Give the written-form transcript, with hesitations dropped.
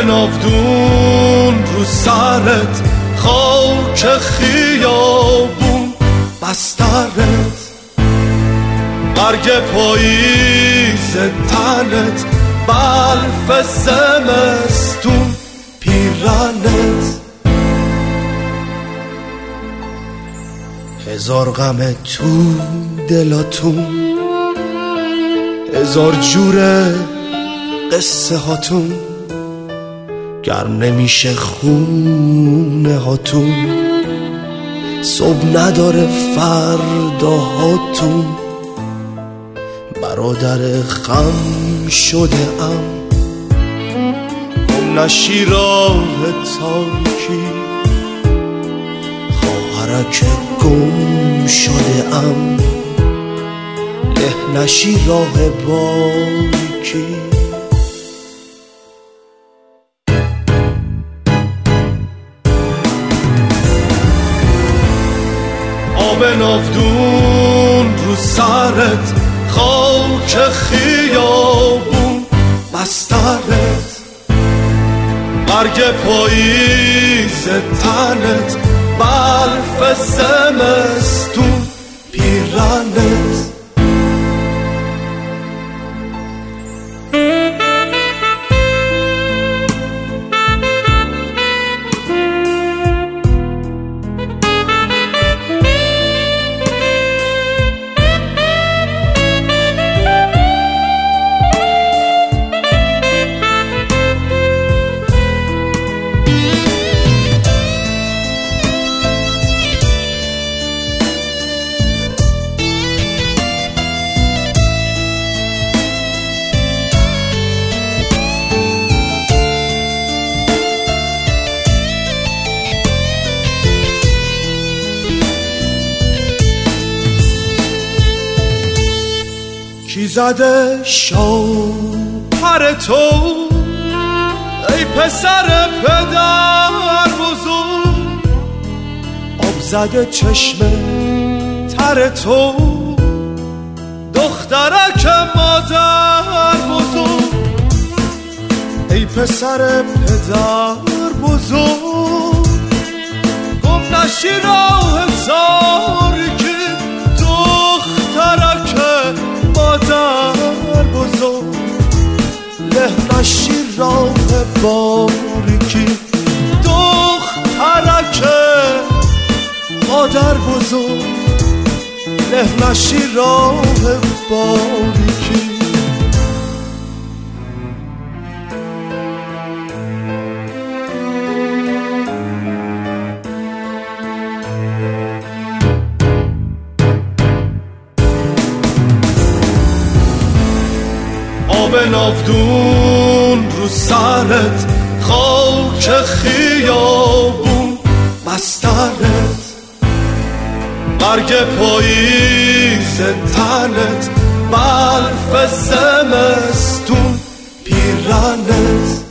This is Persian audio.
ناودون رو سرت، خاک خیابون بسترت، برگ پاییز تنت، بلف زمستون پیرنت. هزار غم تو دلاتون، هزار جوره قصه هاتون، گرم نمیشه خونه هاتون، صبح نداره فرداهاتون. برادر خم شده ام، گم نشی راه تاریکی، خواهرک گم شده ام، له نشی راه باریکی. آب ناودون رو سرت، خاک خیابون بسترت، برگ پاییز تنت، بلف زمستون پیرنت. کی زده شوهر تو ای پسر پدر بزرگ؟ آب زده چشم تر تو دخترک مادر بزرگ. ای پسر پدر بزرگ، گم نشی راه تاریکی، دخترک مادر بزرگ، له نشی راه باریکی. دخترک مادر بزرگ، له نشی راه باریکی. آب ناودون رو سرت، خاک خیابون بسترت، برگ پاییز تنت، بلف زمستون پیرنت.